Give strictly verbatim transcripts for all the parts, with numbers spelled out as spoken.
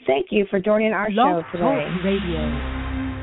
Thank you for joining our Blog show Talk today. Radio.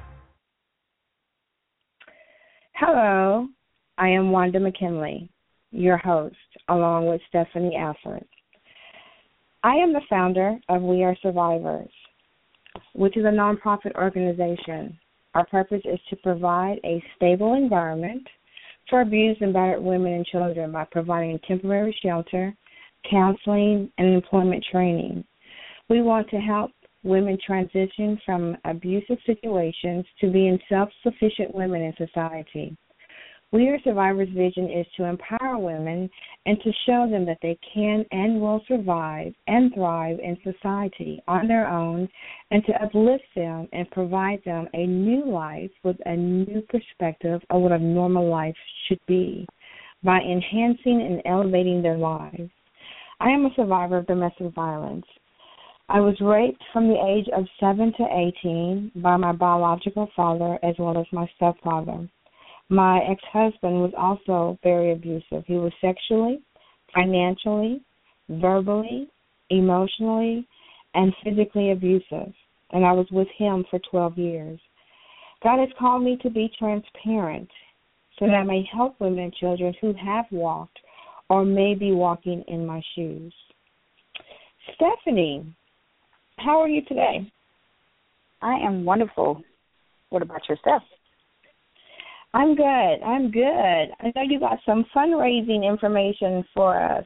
Hello, I am Wanda McKinley, your host, along with Stephanie Alford. I am the founder of We Are Survivors, which is a nonprofit organization. Our purpose is to provide a stable environment for abused and battered women and children by providing temporary shelter, counseling, and employment training. We want to help women transition from abusive situations to being self-sufficient women in society. We Are Survivors' vision is to empower women and to show them that they can and will survive and thrive in society on their own, and to uplift them and provide them a new life with a new perspective of what a normal life should be by enhancing and elevating their lives. I am a survivor of domestic violence. I was raped from the age of seven to eighteen by my biological father as well as my stepfather. My ex-husband was also very abusive. He was sexually, financially, verbally, emotionally, and physically abusive, and I was with him for twelve years. God has called me to be transparent so that I may help women and children who have walked or may be walking in my shoes. Stephanie, how are you today? I am wonderful. What about yourself? I'm good. I'm good. I know you got some fundraising information for us.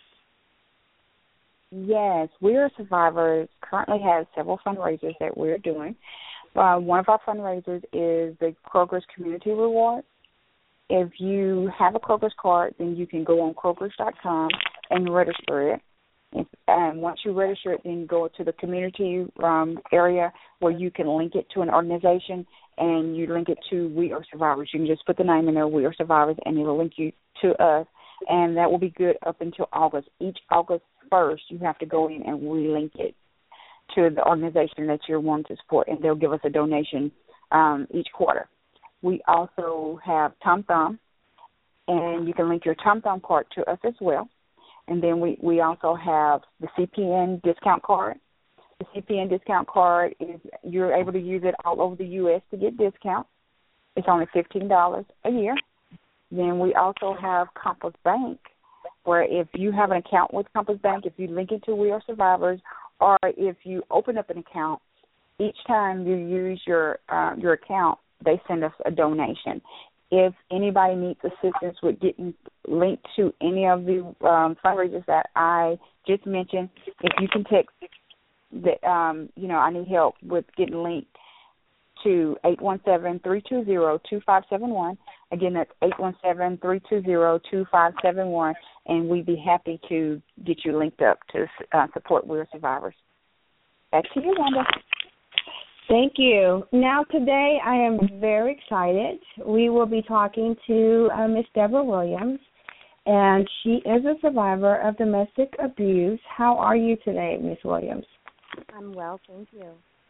Yes, We Are Survivors currently has several fundraisers that we're doing. Uh, one of our fundraisers is the Kroger's Community Rewards. If you have a Kroger's card, then you can go on Krogers dot com and register it. And um, once you register it, then go to the community um, area where you can link it to an organization, and you link it to We Are Survivors. You can just put the name in there, We Are Survivors, and it'll link you to us, and that will be good up until August. Each August first, you have to go in and relink it to the organization that you're wanting to support, and they'll give us a donation um, each quarter. We also have Tom Thumb, and you can link your Tom Thumb card to us as well. And then we, we also have the C P N discount card. The C P N discount card is you're able to use it all over the U S to get discounts. It's only fifteen dollars a year. Then we also have Compass Bank, where if you have an account with Compass Bank, if you link it to We Are Survivors, or if you open up an account, each time you use your uh, your account, they send us a donation. If anybody needs assistance with getting linked to any of the um, fundraisers that I just mentioned, if you can text that, um, you know, I need help with getting linked to eight one seven, three two zero, two five seven one. Again, that's eight one seven, three two zero, two five seven one, and we'd be happy to get you linked up to uh, support We Are Survivors. Back to you, Wanda. Thank you. Now, today I am very excited. We will be talking to uh, Miss Deborah Williams, and she is a survivor of domestic abuse. How are you today, Miss Williams? I'm well, thank you.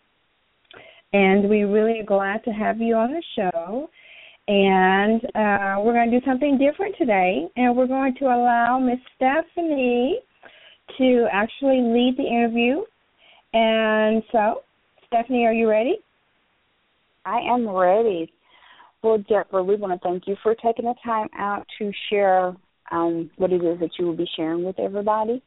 And we're really glad to have you on the show. And uh, we're going to do something different today, and we're going to allow Miss Stephanie to actually lead the interview. And so, Stephanie, are you ready? I am ready. Well, Deborah, we want to thank you for taking the time out to share um, what it is that you will be sharing with everybody.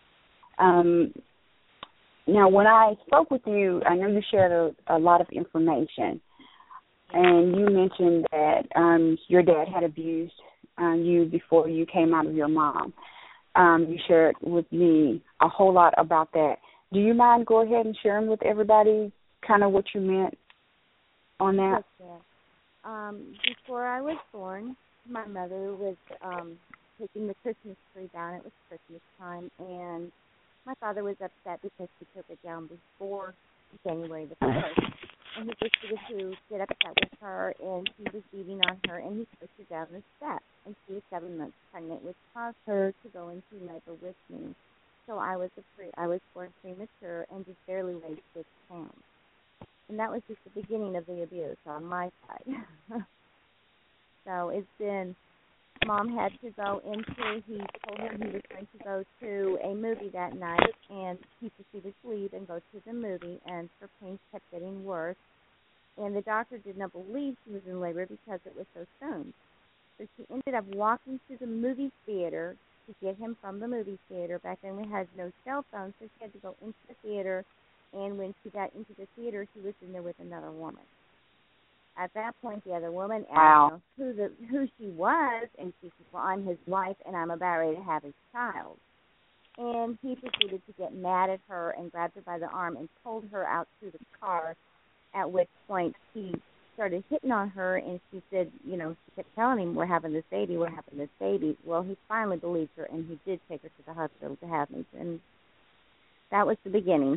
Um, now, when I spoke with you, I know you shared a, a lot of information, and you mentioned that um, your dad had abused uh, you before you came out of your mom. Um, you shared with me a whole lot about that. Do you mind go ahead and sharing with everybody kind of what you meant on that? Yes, yes. Um, before I was born, my mother was um, taking the Christmas tree down. It was Christmas time, and my father was upset because she took it down before January the first. And he proceeded to get upset with her, and he was beating on her, and he pushed her down the steps. And she was seven months pregnant, which caused her to go into labor with me. So I was a pre- I was born premature and just barely weighed six pounds. And that was just the beginning of the abuse on my side. So it's been mom had to go into, he told her he was going to go to a movie that night, and he proceeded to leave and go to the movie, and her pain kept getting worse. And the doctor did not believe she was in labor because it was so soon. So she ended up walking to the movie theater to get him from the movie theater. Back then we had no cell phones, so she had to go into the theater, and when she got into the theater, she was in there with another woman. At that point, the other woman asked Wow. her who the who she was, and she said, well, I'm his wife, and I'm about ready to have his child. And he proceeded to get mad at her and grabbed her by the arm and pulled her out to the car, at which point he started hitting on her, and she said, you know, she kept telling him, we're having this baby, we're having this baby. Well, he finally believed her, and he did take her to the hospital to have me, and that was the beginning.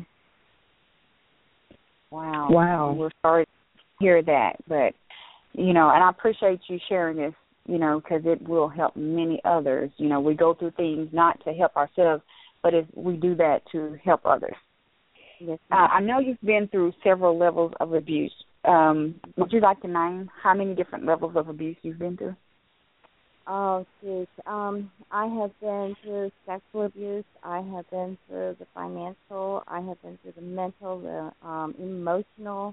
Wow. Wow. We're sorry to hear that, but, you know, and I appreciate you sharing this, you know, because it will help many others. You know, we go through things not to help ourselves, but if we do that to help others. Yes, uh, I know you've been through several levels of abuse. Um, would you like to name how many different levels of abuse you've been through? Oh, geez. Um, I have been through sexual abuse. I have been through the financial. I have been through the mental, the um, emotional.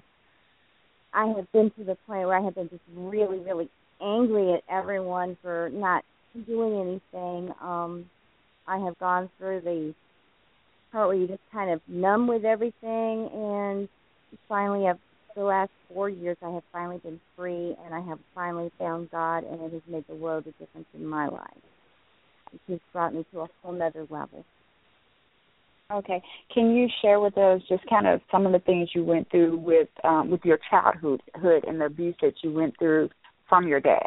I have been to the point where I have been just really, really angry at everyone for not doing anything. Um, I have gone through the part where you just kind of numb with everything, and finally, I've, the last four years, I have finally been free, and I have finally found God, and it has made the world a difference in my life. It has brought me to a whole other level. Okay. Can you share with us just kind of some of the things you went through with um, with your childhood hood and the abuse that you went through from your dad?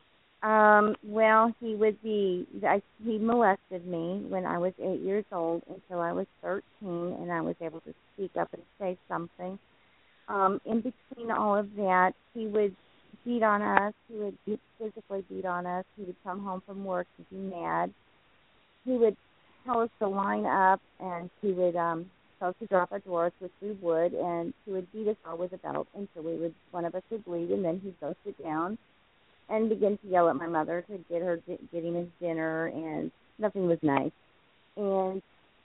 Um, well, he would be, I, he molested me when I was eight years old until I was thirteen, and I was able to speak up and say something. Um, in between all of that, he would beat on us. He would beat, physically beat on us. He would come home from work and be mad. He would tell us to line up, and he would um, tell us to drop our drawers, which we would, and he would beat us all with a belt until we would, one of us would bleed, and then he'd go sit down and begin to yell at my mother to get her get him his dinner, and nothing was nice. And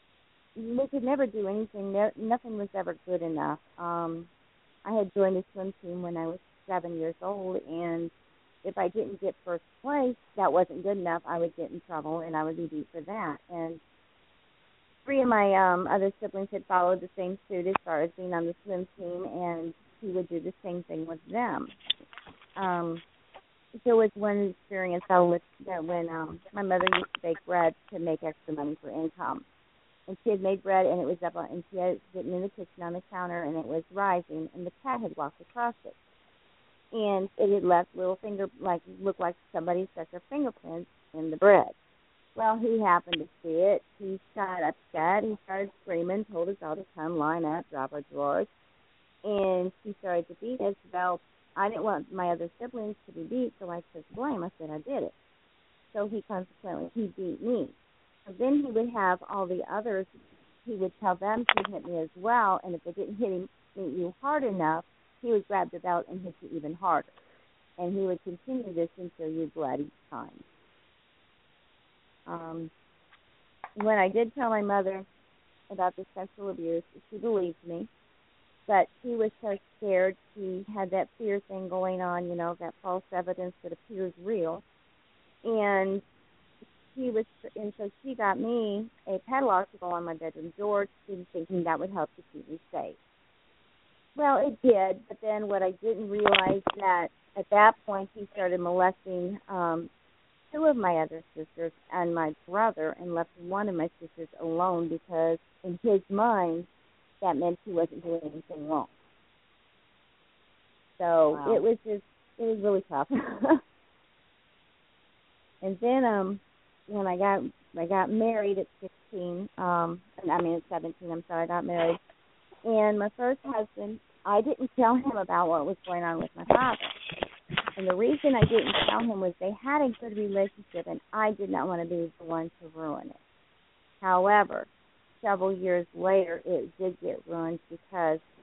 we could never do anything. No, nothing was ever good enough. Um, I had joined a swim team when I was seven years old, and if I didn't get first place, that wasn't good enough. I would get in trouble, and I would be beat for that. And three of my um, other siblings had followed the same suit as far as being on the swim team, and he would do the same thing with them. Um, there was one experience I was, that when um, my mother used to bake bread to make extra money for income. And she had made bread, and it was up on, and she had it sitting in the kitchen on the counter, and it was rising, and the cat had walked across it. And it had left little finger, like, looked like somebody stuck their fingerprints in the bread. Well, he happened to see it. He got upset. He started screaming, told us all to come, line up, drop our drawers. And she started to beat us. Well, I didn't want my other siblings to be beat, so I took blame. I said I did it. So he consequently, he beat me. So then he would have all the others, he would tell them to hit me as well, and if they didn't hit him, hit you hard enough, he would grab the belt and hit you even harder. And he would continue this until you bled each time. Um, when I did tell my mother about the sexual abuse, she believed me, but she was so scared. She had that fear thing going on, you know, that false evidence that appears real. And He was, and so she got me a padlock to go on my bedroom door, thinking that would help to keep me safe. Well, it did, but then what I didn't realize that at that point he started molesting um, two of my other sisters and my brother, and left one of my sisters alone because in his mind that meant he wasn't doing anything wrong. So Wow. it was just, it was really tough. And then um. when I got I got married at sixteen, um, I mean at seventeen, I'm sorry, I got married. And my first husband, I didn't tell him about what was going on with my father. And the reason I didn't tell him was they had a good relationship, and I did not want to be the one to ruin it. However, several years later, it did get ruined because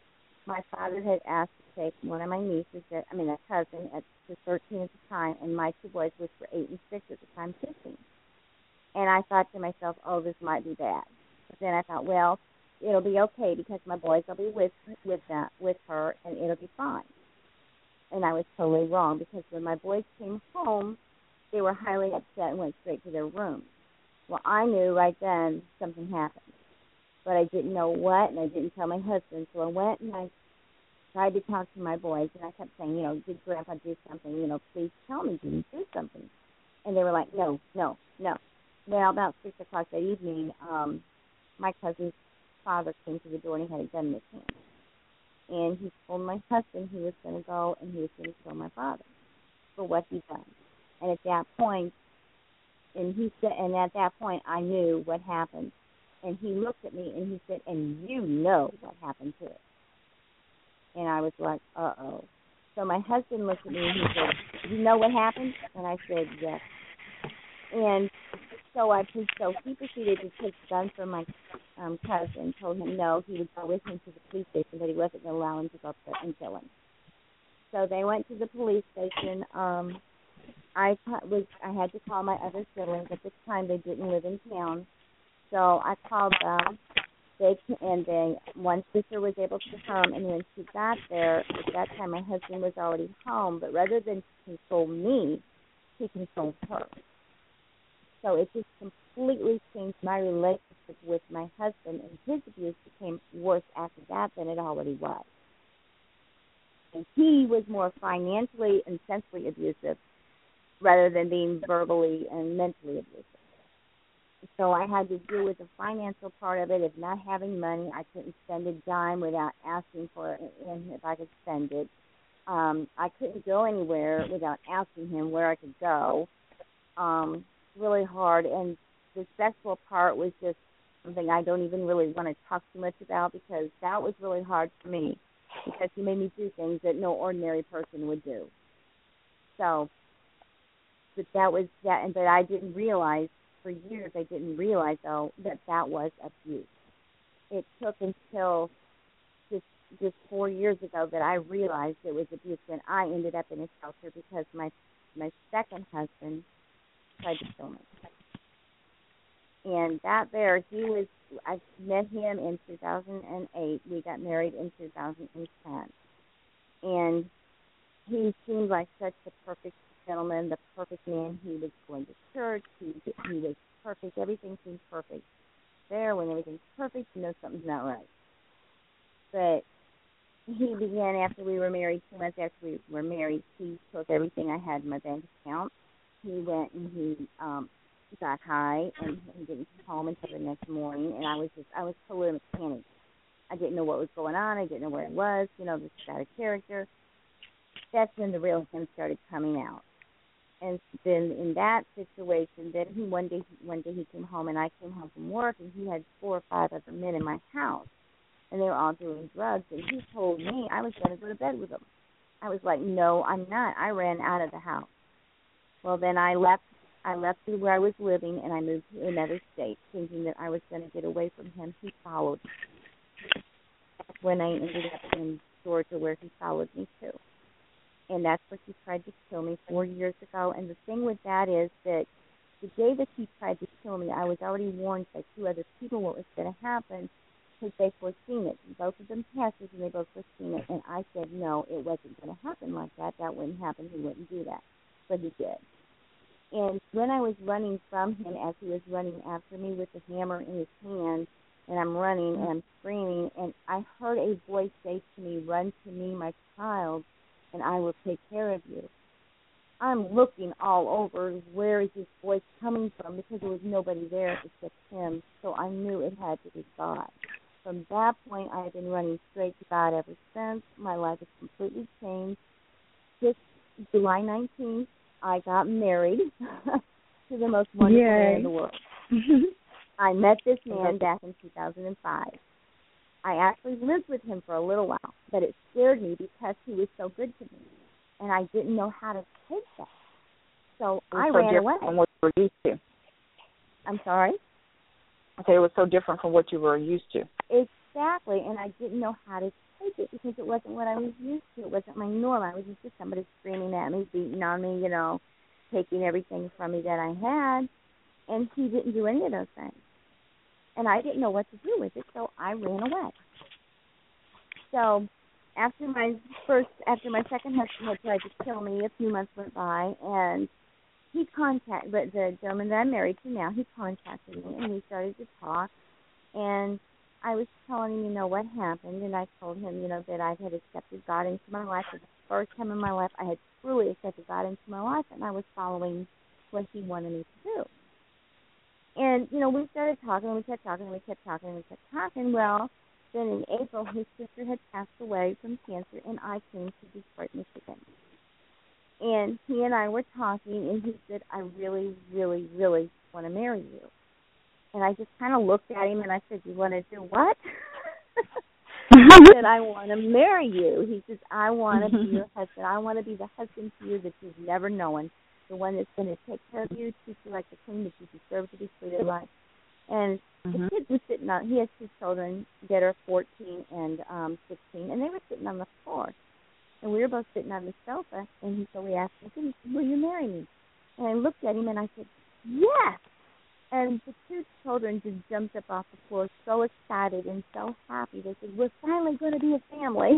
my father had asked to take one of my nieces, that, I mean a cousin, at was thirteen at the time, and my two boys, which were eight and six at the time, fifteen. And I thought to myself, oh, this might be bad. But then I thought, well, it'll be okay because my boys will be with with that with her, and it'll be fine. And I was totally wrong, because when my boys came home, they were highly upset and went straight to their room. Well, I knew right then something happened, but I didn't know what, and I didn't tell my husband. So I went and I tried to talk to my boys, and I kept saying, you know, did Grandpa do something? You know, please tell me, did he do something? And they were like, no, no, no. Well, about six o'clock that evening, um, my cousin's father came to the door, and he had a gun in his hand. And he told my husband he was going to go and he was going to kill my father for what he done. And at that point, and he said, and at that point, I knew what happened. And he looked at me and he said, and you know what happened to it. And I was like, uh-oh. So my husband looked at me and he said, you know what happened? And I said, yes. And so I so he proceeded to take the gun from my um, cousin, told him no, he would go with him to the police station, but he wasn't going to allow him to go up there and kill him. So they went to the police station. Um, I was I had to call my other siblings. At this time, they didn't live in town, so I called them. They and they one sister was able to come, and when she got there, at that time my husband was already home. But rather than console me, he consoled her. So it just completely changed my relationship with my husband, and his abuse became worse after that than it already was. And he was more financially and sexually abusive rather than being verbally and mentally abusive. So I had to deal with the financial part of it, of not having money. I couldn't spend a dime without asking for it, and if I could spend it. Um, I couldn't go anywhere without asking him where I could go. Um, really hard, and the sexual part was just something I don't even really want to talk too much about, because that was really hard for me, because he made me do things that no ordinary person would do. So, but that was that, and but I didn't realize for years. I didn't realize though that that was abuse. It took until just just four years ago that I realized it was abuse, when I ended up in a shelter because my my second husband tried to kill me. And that there, he was, I met him in two thousand eight. We got married in two thousand ten. And he seemed like such a perfect gentleman, the perfect man. He was going to church. He, he was perfect. Everything seemed perfect. There, when everything's perfect, you know something's not right. But he began, after we were married, two months after we were married, he took everything I had in my bank account. He went and he um, got high, and he didn't come home until the next morning. And I was just, I was totally in a panic. I didn't know what was going on. I didn't know where it was. You know, this guy a character. That's when the real him started coming out. And then in that situation, then he one day, one day he came home, and I came home from work, and he had four or five other men in my house, and they were all doing drugs. And he told me I was going to go to bed with them. I was like, no, I'm not. I ran out of the house. Well, then I left I left where I was living, and I moved to another state, thinking that I was going to get away from him. He followed me. When I ended up in Georgia, where he followed me to. And that's where he tried to kill me four years ago. And the thing with that is that the day that he tried to kill me, I was already warned by two other people what was going to happen, because they foreseen it. Both of them pastors, and they both foreseen it. And I said, no, it wasn't going to happen like that. That wouldn't happen. He wouldn't do that. But he did. And when I was running from him, as he was running after me with the hammer in his hand, and I'm running and I'm screaming, and I heard a voice say to me, run to me, my child, and I will take care of you. I'm looking all over, where is this voice coming from, because there was nobody there except him, so I knew it had to be God. From that point, I have been running straight to God ever since. My life has completely changed. This July nineteenth, I got married to the most wonderful Yay. man in the world. I met this man back in two thousand five. I actually lived with him for a little while, but it scared me because he was so good to me, and I didn't know how to take that. So I so ran away. From what you were used to. I'm sorry? Okay, it was so different from what you were used to. It exactly, and I didn't know how to take it because it wasn't what I was used to. It wasn't my norm. I was used to somebody screaming at me, beating on me, you know, taking everything from me that I had, and he didn't do any of those things. And I didn't know what to do with it, so I ran away. So after my first, after my second husband had tried to kill me, a few months went by, and he contacted, but the gentleman that I'm married to now, he contacted me, and we started to talk, and I was telling him, you know, what happened, and I told him, you know, that I had accepted God into my life. For the first time in my life, I had truly accepted God into my life, and I was following what he wanted me to do. And, you know, we started talking, and we kept talking, and we kept talking, and we kept talking. Well, then in April, his sister had passed away from cancer, and I came to Detroit, Michigan. And he and I were talking, and he said, I really, really, really want to marry you. And I just kind of looked at him, and I said, you want to do what? He said, I want to marry you. He says, I want to be your husband. I want to be the husband to you that you've never known, the one that's going to take care of you, treat you like the queen that you deserve to be treated like. And mm-hmm. the kids were sitting on, he has two children that are fourteen and um, sixteen, and they were sitting on the floor. And we were both sitting on the sofa, and he, so we asked him, will you marry me? And I looked at him, and I said, yes. And the two children just jumped up off the floor, so excited and so happy. They said, we're finally going to be a family.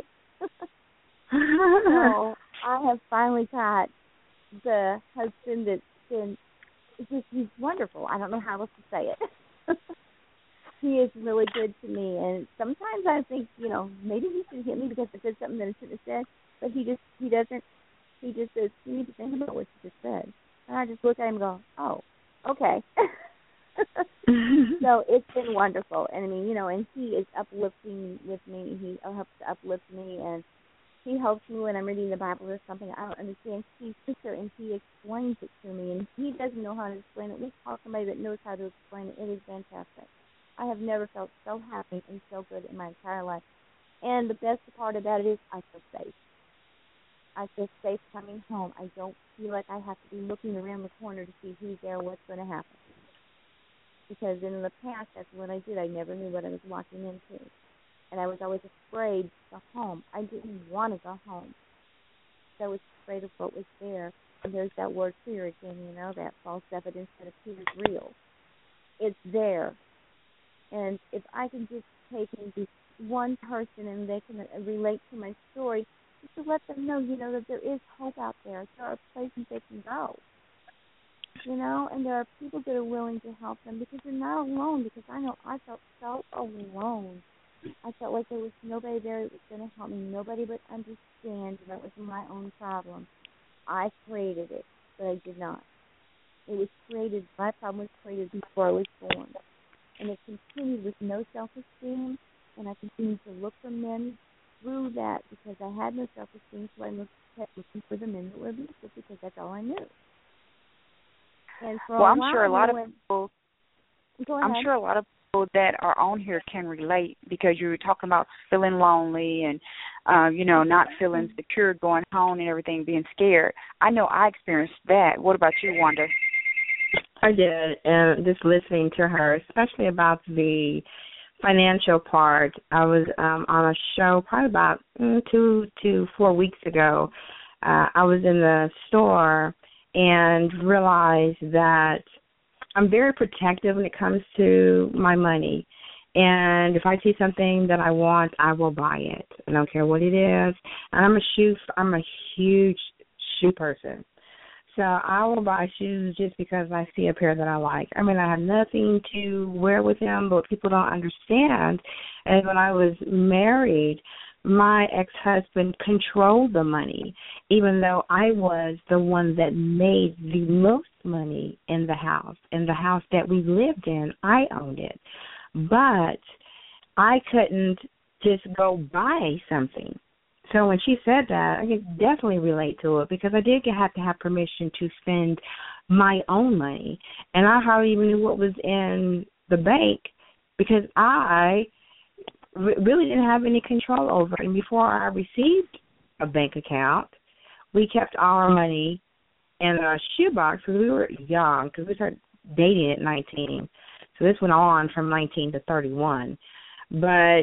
So I have finally got the husband that's been, it's just, he's wonderful. I don't know how else to say it. He is really good to me. And sometimes I think, you know, maybe he should hit me because I said something that I shouldn't have said. But he just, he doesn't, he just says, you need to think about what you just said. And I just look at him and go, oh, okay. So it's been wonderful. And I mean, you know, and he is uplifting with me. He helps to uplift me, and he helps me when I'm reading the Bible or something I don't understand. He sits there and he explains it to me, and he doesn't know how to explain it. We call somebody that knows how to explain it. It is fantastic. I have never felt so happy and so good in my entire life. And the best part about it is I feel safe. I feel safe coming home. I don't feel like I have to be looking around the corner to see who's there, what's going to happen. Because in the past, that's what I did. I never knew what I was walking into. And I was always afraid to go home. I didn't want to go home. So I was afraid of what was there. And there's that word fear again, you know, that false evidence that appears real. It's there. And if I can just take and be one person and they can relate to my story, just to let them know, you know, that there is hope out there. There are places they can go. You know, and there are people that are willing to help them because they're not alone. Because I know I felt so alone. I felt like there was nobody there that was going to help me. Nobody would understand that was my own problem. I created it, but I did not. It was created, my problem was created before I was born. And it continued with no self-esteem, and I continued to look for men through that because I had no self-esteem, so I looked, kept looking for the men that were abusive because that's all I knew. And for well, a I'm while, sure a lot of went, people. Go I'm sure a lot of people that are on here can relate because you were talking about feeling lonely and, uh, you know, not feeling secure going home and everything, being scared. I know I experienced that. What about you, Wanda? I did, and just listening to her, especially about the financial part. I was um, on a show probably about mm, two to four weeks ago. Uh, I was in the store and realized that I'm very protective when it comes to my money. And if I see something that I want, I will buy it. I don't care what it is. And I'm a shoe, I'm a huge shoe person. So I will buy shoes just because I see a pair that I like. I mean, I have nothing to wear with them, but what people don't understand is when I was married, my ex-husband controlled the money, even though I was the one that made the most money in the house. In the house that we lived in, I owned it. But I couldn't just go buy something. So when she said that, I could definitely relate to it because I did have to have permission to spend my own money. And I hardly even knew what was in the bank because I really didn't have any control over it. And before I received a bank account, we kept all our money in a shoebox because we were young, because we started dating at nineteen. So this went on from nineteen to thirty-one. But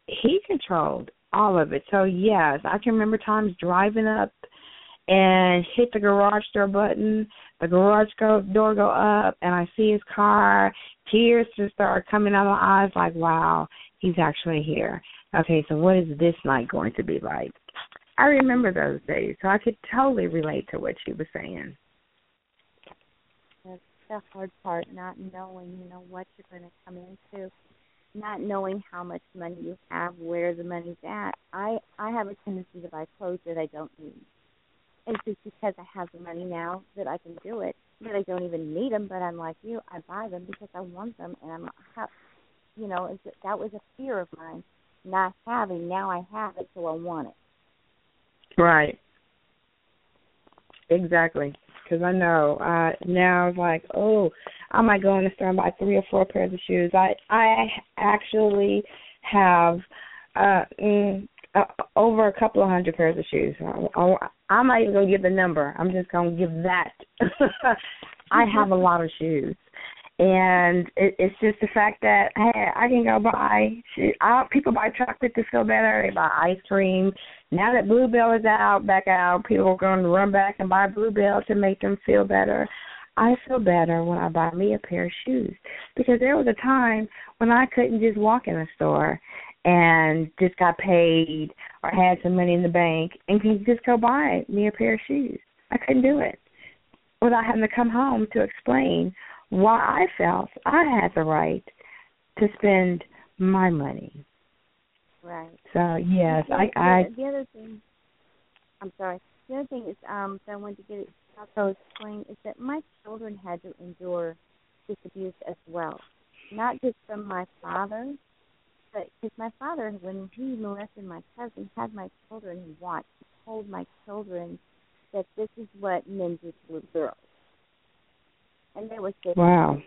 he controlled all of it. So, yes, I can remember times driving up and hit the garage door button, the garage go, door go up, and I see his car, tears just start coming out of my eyes like, wow, he's actually here. Okay, so what is this night going to be like? I remember those days, so I could totally relate to what she was saying. That's the hard part, not knowing, you know, what you're going to come into, not knowing how much money you have, where the money's at. I, I have a tendency to buy clothes that I don't need. It's just because I have the money now that I can do it, that I don't even need them, but I'm like you, I buy them because I want them, and I'm, ha- you know, it's, that was a fear of mine, not having. Now I have it, so I want it. Right. Exactly. Because I know uh, now it's like, oh, I might go in the store and buy three or four pairs of shoes. I I actually have uh, mm, uh, over a couple of hundred pairs of shoes. I, I, I'm not even going to give the number. I'm just going to give that. I have a lot of shoes. And it, it's just the fact that, hey, I can go buy, I, people buy chocolate to feel better. They buy ice cream. Now that Bluebell is out, back out, people are going to run back and buy Bluebell to make them feel better. I feel better when I buy me a pair of shoes, because there was a time when I couldn't just walk in a store and just got paid or had some money in the bank and could just go buy me a pair of shoes. I couldn't do it without having to come home to explain why I felt I had the right to spend my money. Right. So, yes, the, I, I... The other thing, I'm sorry, the other thing is um, that I wanted to get it also explained is that my children had to endure this abuse as well. Not just from my father, but because my father, when he molested my cousin, had my children watch. He told my children that this is what men do to little girls. And they were sick. Wow.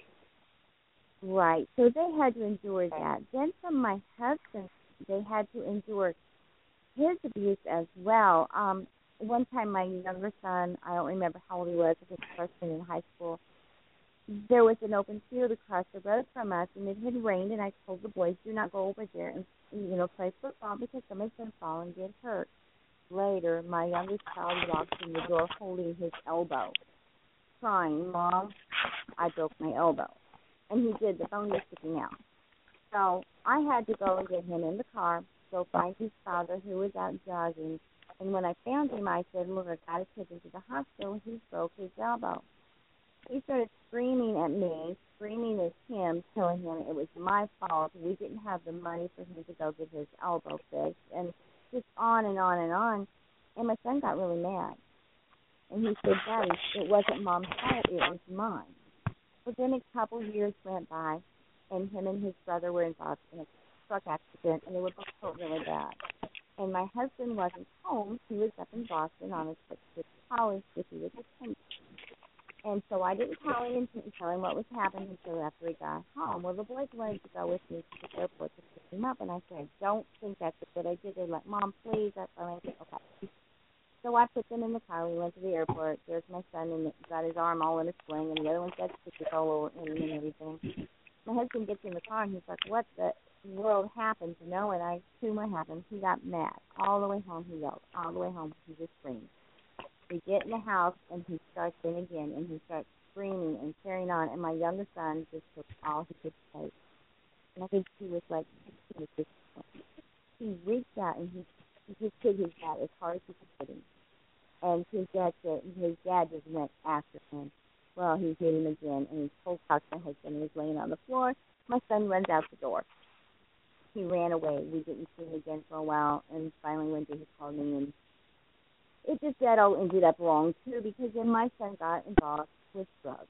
Right. So they had to endure that. Then from my husband, they had to endure his abuse as well. Um, one time my younger son, I don't remember how old he was, I was a freshman in high school, there was an open field across the road from us, and it had rained, and I told the boys, do not go over there and, you know, play football because somebody's going to fall and get hurt. Later, my youngest child walked in the door holding his elbow, crying, Mom, I broke my elbow. And he did. The bone was sticking out. So I had to go and get him in the car, go find his father who was out jogging. And when I found him, I said, look, I got to take him to the hospital. He broke his elbow. He started screaming at me, screaming at him, telling him it was my fault. We didn't have the money for him to go get his elbow fixed. And just on and on and on. And my son got really mad. And he said, Daddy, it wasn't Mom's fault, it was mine. But then a couple years went by, and him and his brother were involved in a truck accident, and they were both hurt really bad. And my husband wasn't home. He was up in Boston on a trip to college because he was a tennis. And so I didn't call him and tell him what was happening until after he got home. Well, the boys wanted to go with me to the airport to pick him up, and I said, don't think that's a good idea. They're like, Mom, please. That's all I said, okay. So I put them in the car. We went to the airport. There's my son, and got his arm all in a sling, and the other one's got stitches all over him and everything. My husband gets in the car, and he's like, what the world happened? You know, and I assume what happened. He got mad. All the way home, he yelled. All the way home, he just screamed. We get in the house, and he starts in again, and he starts screaming and carrying on, and my younger son just took all he could take. And I think he was like, he was just, he reached out, and he, he just hit his dad as hard as he could hit him. And his dad said, his dad just went after him. Well, he hit him again, and he pulled out my husband and was laying on the floor. My son runs out the door. He ran away. We didn't see him again for a while, and finally one day he called me, and it just that all ended up wrong, too, because then my son got involved with drugs.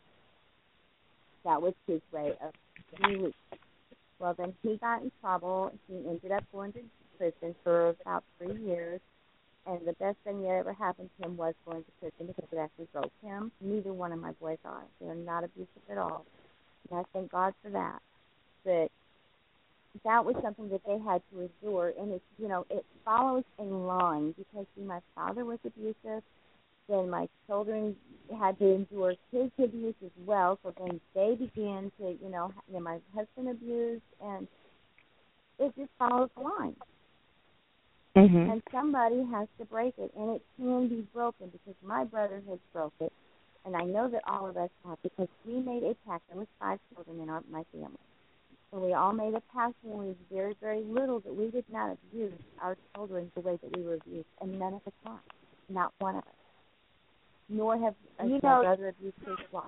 That was his way of release. Well, then he got in trouble. He ended up going to prison for about three years. And the best thing that ever happened to him was going to prison because it actually broke him. Neither one of my boys are. They're not abusive at all. And I thank God for that. But that was something that they had to endure. And, it's, you know, it follows in line because, see, my father was abusive. Then my children had to endure his abuse as well. So then they began to, you know, you know my husband abused. And it just follows the line. Mhm. And somebody has to break it, and it can be broken because my brother has broke it, and I know that all of us have because we made a pact. There was five children in our my family, and we all made a pact when we were very, very little that we would not abuse our children the way that we were abused, and none of us have, not one of us. Nor have uh, You my know, brother abused his wife.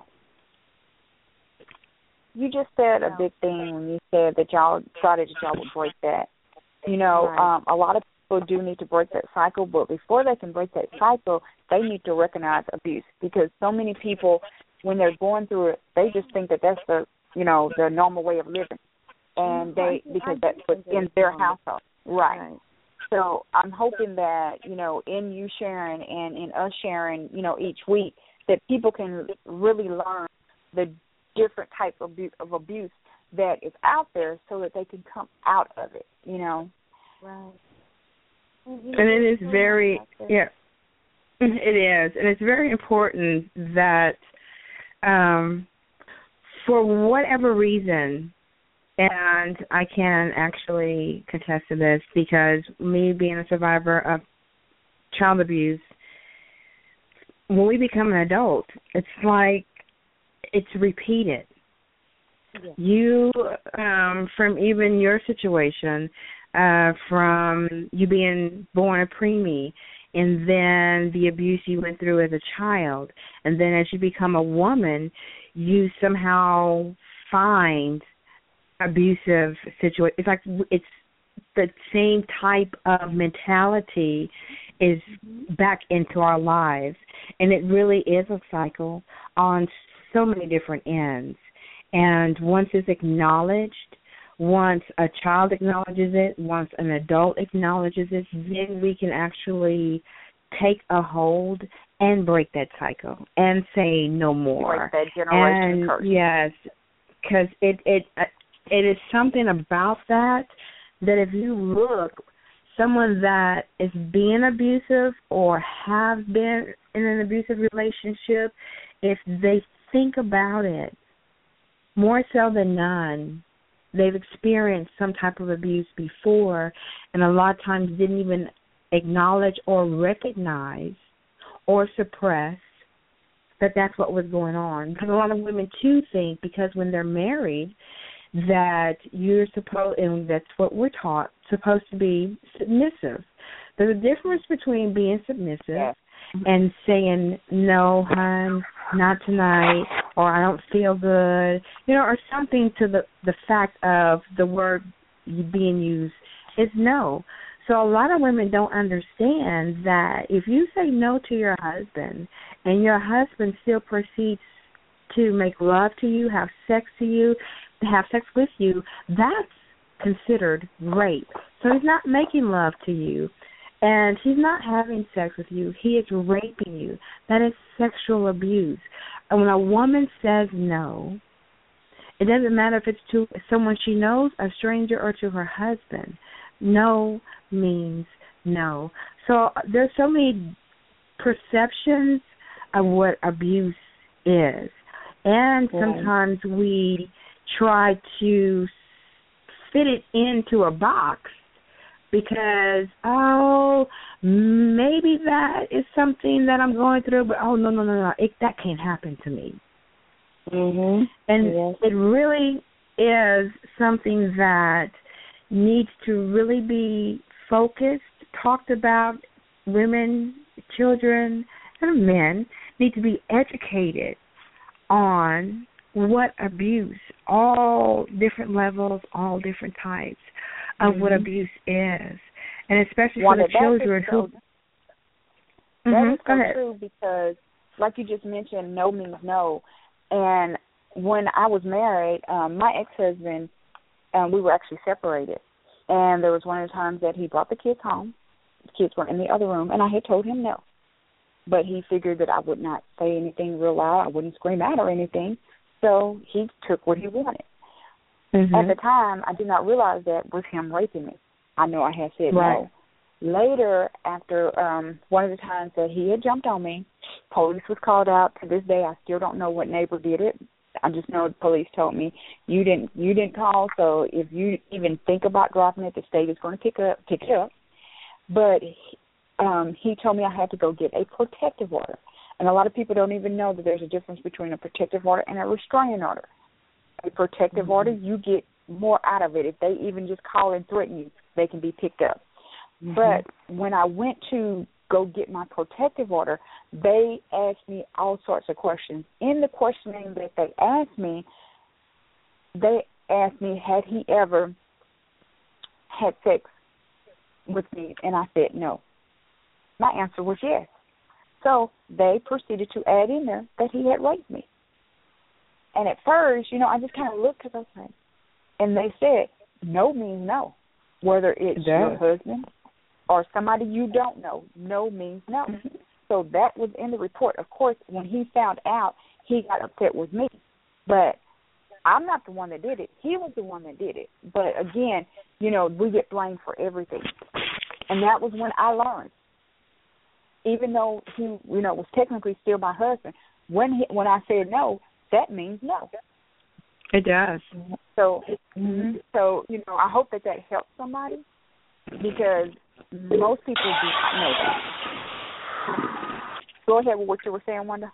You just said a No. big thing when you said that y'all decided that y'all would break that. You know, Right. um, a lot of people do need to break that cycle, but before they can break that cycle, they need to recognize abuse because so many people, when they're going through it, they just think that that's the, you know, the normal way of living, and they because that's what's in their household, right? Right. So I'm hoping that, you know, in you sharing and in us sharing, you know, each week, that people can really learn the different type of abuse, of abuse that is out there so that they can come out of it, you know. Right. And it is very, yeah, it is. And it's very important that um, for whatever reason, and I can actually contest to this because me being a survivor of child abuse, when we become an adult, it's like it's repeated. Yeah. You, um, from even your situation, uh, from you being born a preemie, and then the abuse you went through as a child, and then as you become a woman, you somehow find abusive situation. It's like it's the same type of mentality is back into our lives, and it really is a cycle on so many different ends. And once it's acknowledged, once a child acknowledges it, once an adult acknowledges it, then we can actually take a hold and break that cycle and say no more. Break that generation and curse. Yes, because it it it is something about that that if you look, someone that is being abusive or have been in an abusive relationship, if they think about it, more so than none, they've experienced some type of abuse before and a lot of times didn't even acknowledge or recognize or suppress that that's what was going on. Because a lot of women, too, think because when they're married that you're supposed, and that's what we're taught, supposed to be submissive. There's a difference between being submissive Yes. and saying, no, hon, not tonight, or I don't feel good, you know, or something to the, the fact of the word being used is no. So a lot of women don't understand that if you say no to your husband and your husband still proceeds to make love to you, have sex to you, have sex with you, that's considered rape. So he's not making love to you. And he's not having sex with you. He is raping you. That is sexual abuse. And when a woman says no, it doesn't matter if it's to someone she knows, a stranger, or to her husband. No means no. So there's so many perceptions of what abuse is. And sometimes we try to fit it into a box because, oh, maybe that is something that I'm going through, but, oh, no, no, no, no, it, that can't happen to me. Mm-hmm. And yes. It really is something that needs to really be focused, talked about. Women, children, and men need to be educated on what abuse, all different levels, all different types of mm-hmm. what abuse is, and especially One for the children so, who. That mm-hmm. is so true because, like you just mentioned, no means no. And when I was married, um, my ex-husband, um, we were actually separated, and there was one of the times that he brought the kids home. The kids were in the other room, and I had told him no, but he figured that I would not say anything real loud. I wouldn't scream out or anything. So he took what he wanted. Mm-hmm. At the time, I did not realize that was him raping me. I know I had said right. no. Later, after um, one of the times that he had jumped on me, police was called out. To this day, I still don't know what neighbor did it. I just know the police told me you didn't you didn't call, so if you even think about dropping it, the state is going to pick up pick it up. But um, he told me I had to go get a protective order, and a lot of people don't even know that there's a difference between a protective order and a restraining order. A protective mm-hmm. order, you get more out of it. If they even just call and threaten you, they can be picked up. Mm-hmm. But when I went to go get my protective order, they asked me all sorts of questions. In the questioning that they asked me, they asked me, had he ever had sex with me? And I said no. My answer was yes. So they proceeded to add in there that he had raped me. And at first, you know, I just kind of looked because I was like, and they said, no means no. Whether it's yeah. your husband or somebody you don't know, no means no. Mm-hmm. So that was in the report. Of course, when he found out, he got upset with me. But I'm not the one that did it. He was the one that did it. But, again, you know, we get blamed for everything. And that was when I learned. Even though he, you know, was technically still my husband, when he, when I said no, that means no. It does. So, mm-hmm. so you know, I hope that that helps somebody because most people do not know that. Go ahead with what you were saying, Wanda.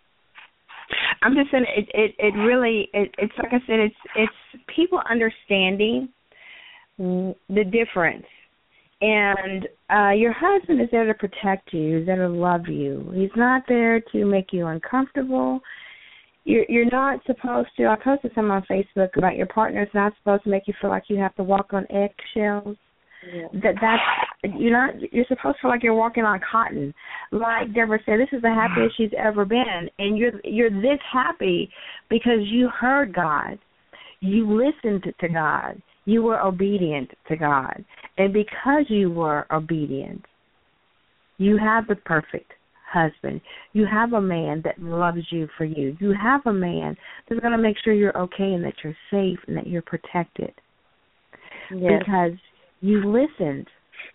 I'm just saying it. It, it really. It, it's like I said. It's it's people understanding the difference. And uh, your husband is there to protect you. He's there to love you. He's not there to make you uncomfortable. You're, you're not supposed to. I posted something on Facebook about your partner is not supposed to make you feel like you have to walk on eggshells. Yeah. That that's you're not. You're supposed to feel like you're walking on cotton. Like Deborah said, this is the happiest she's ever been, and you're you're this happy because you heard God, you listened to God, you were obedient to God, and because you were obedient, you have the perfect husband. You have a man that loves you for you. You have a man that's going to make sure you're okay and that you're safe and that you're protected. Yes. Because you listened.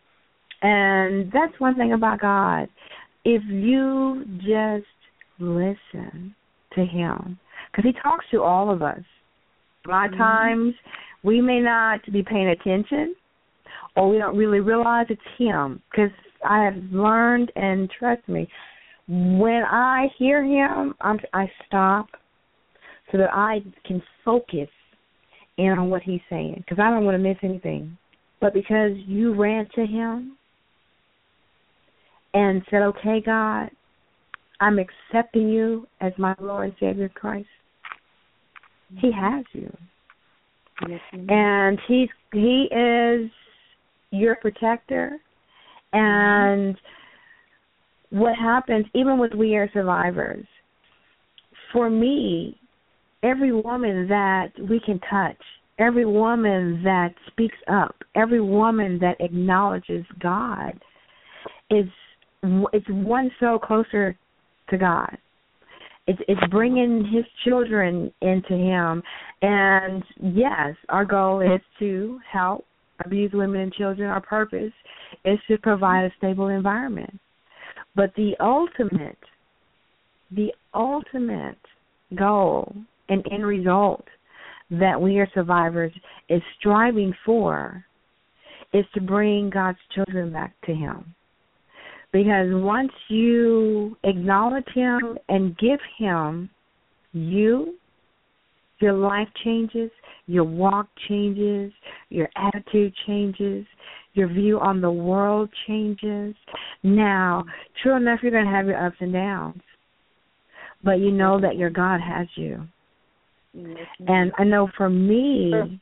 And that's one thing about God. If you just listen to him, because he talks to all of us. A lot of times we may not be paying attention or we don't really realize it's him, because I have learned, and trust me, when I hear him, I'm, I stop so that I can focus in on what he's saying, because I don't want to miss anything. But because you ran to him and said, okay, God, I'm accepting you as my Lord and Savior Christ, he has you. Yes, and he's he is your protector. And what happens, even with We Are Survivors, for me, every woman that we can touch, every woman that speaks up, every woman that acknowledges God is it's one soul closer to God. It's, it's bringing his children into him. And, yes, our goal is to help abused women and children. Our purpose is to provide a stable environment. But the ultimate, the ultimate goal and end result that We Are Survivors is striving for is to bring God's children back to him. Because once you acknowledge him and give him you, your life changes, your walk changes, your attitude changes, your view on the world changes. Now, true enough, you're going to have your ups and downs, but you know that your God has you. And I know for me,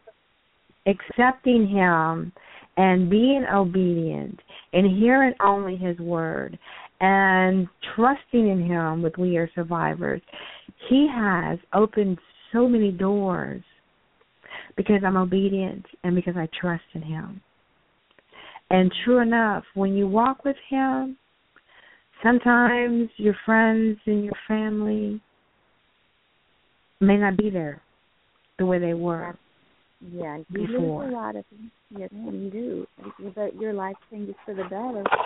accepting him and being obedient and hearing only his word and trusting in him with We Are Survivors, he has opened so many doors because I'm obedient and because I trust in him. And true enough, when you walk with him, sometimes your friends and your family may not be there the way they were. Yeah, you before. lose a lot of them. Yes, you do. But your life changes for the better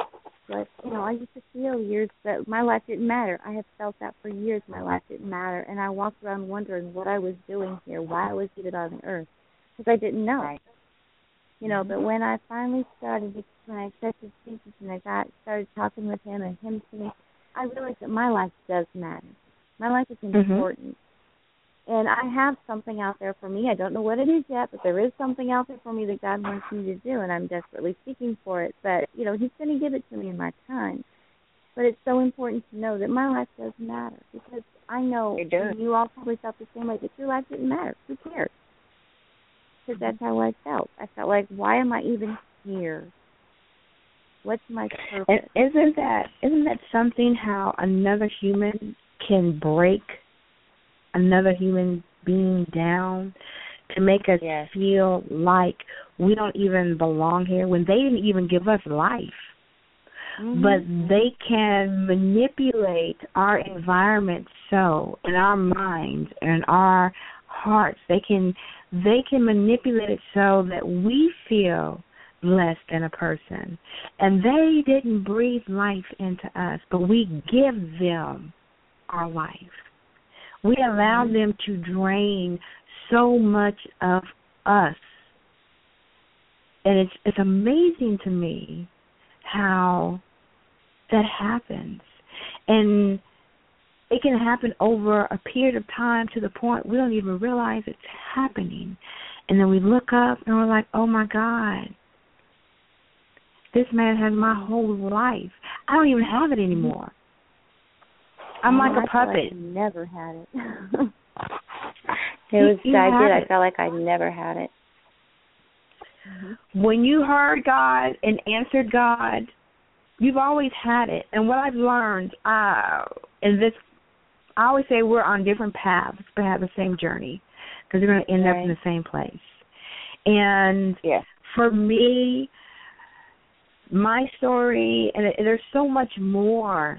like, you know, I used to feel years that my life didn't matter. I have felt that for years. My life didn't matter, and I walked around wondering what I was doing here, why I was even on the earth, because I didn't know. Right. You know, but when I finally started, when I accepted Jesus and I got started talking with him and him to me, I realized that my life does matter. My life is important. Mm-hmm. And I have something out there for me. I don't know what it is yet, but there is something out there for me that God wants me to do, and I'm desperately seeking for it. But, you know, he's going to give it to me in my time. But it's so important to know that my life does matter, because I know you all probably felt the same way, that your life didn't matter. Who cares? Because that's how I felt. I felt like, why am I even here? What's my purpose? And isn't that isn't that something, how another human can break another human being down to make us yes. feel like we don't even belong here when they didn't even give us life. Mm-hmm. But they can manipulate our environment so, in our minds and our hearts, they can they can manipulate it so that we feel less than a person. And they didn't breathe life into us, but we give them our life. We allow them to drain so much of us. And it's it's amazing to me how that happens. And it can happen over a period of time to the point we don't even realize it's happening. And then we look up and we're like, oh, my God, this man has my whole life. I don't even have it anymore. I'm like I a puppet. Like I never had it. It was you, you I did. it. I felt like I never had it. Mm-hmm. When you heard God and answered God, you've always had it. And what I've learned, uh, in this, I always say we're on different paths, but have the same journey, because we're going to end right. up in the same place. And yeah. for me, my story, and it, there's so much more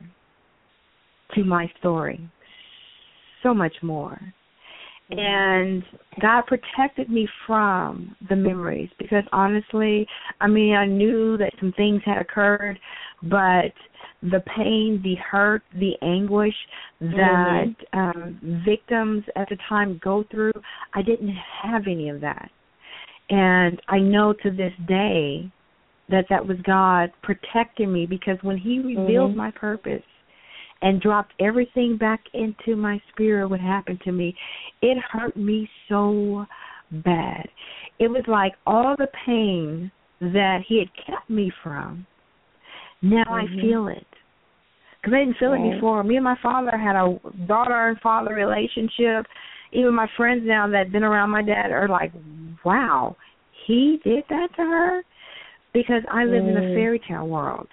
to my story, so much more. Mm-hmm. And God protected me from the memories, because honestly, I mean, I knew that some things had occurred, but the pain, the hurt, the anguish that mm-hmm. um, victims at the time go through, I didn't have any of that. And I know to this day that that was God protecting me, because when he revealed mm-hmm. my purpose and dropped everything back into my spirit, what happened to me, it hurt me so bad. It was like all the pain that he had kept me from, now mm-hmm. I feel it. Because I didn't feel right. it before. Me and my father had a daughter and father relationship. Even my friends now that have been around my dad are like, wow, he did that to her? Because I lived mm. in a fairy tale world.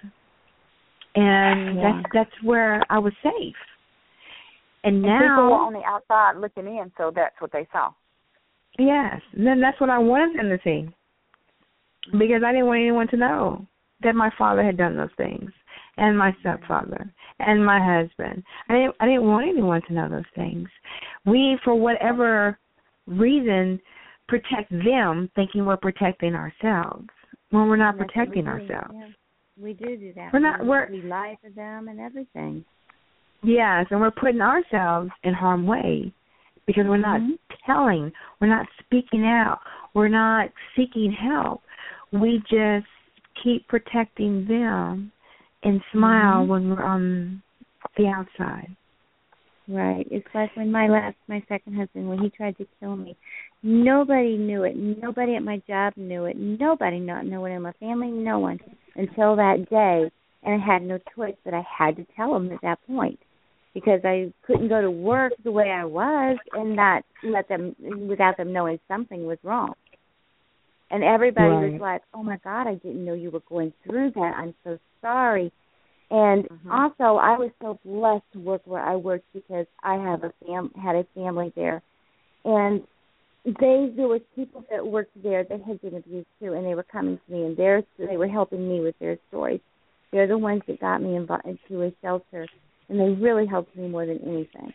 And yeah. that's that's where I was safe. And, and now people were on the outside looking in, so that's what they saw. Yes. And then that's what I wanted them to see. Because I didn't want anyone to know that my father had done those things, and my stepfather, and my husband. I didn't I didn't want anyone to know those things. We, for whatever reason, protect them thinking we're protecting ourselves when we're not protecting ourselves. Yeah. We do do that. We're not. We're, we lie to them and everything. Yes, and we're putting ourselves in harm's way because we're not mm-hmm. telling. We're not speaking out. We're not seeking help. We just keep protecting them and smile mm-hmm. when we're on the outside. Right. It's like when my last, my second husband, when he tried to kill me, nobody knew it. Nobody at my job knew it. Nobody, not no one in my family, no one. Until that day, and I had no choice, but I had to tell them at that point, because I couldn't go to work the way I was and not let them, without them knowing something was wrong. And everybody right. was like, oh, my God, I didn't know you were going through that. I'm so sorry. And mm-hmm. also, I was so blessed to work where I worked, because I have a fam- had a family there. And They there was people that worked there that had been abused too, and they were coming to me, and they they were helping me with their stories. They're the ones that got me invited to a shelter, and they really helped me more than anything.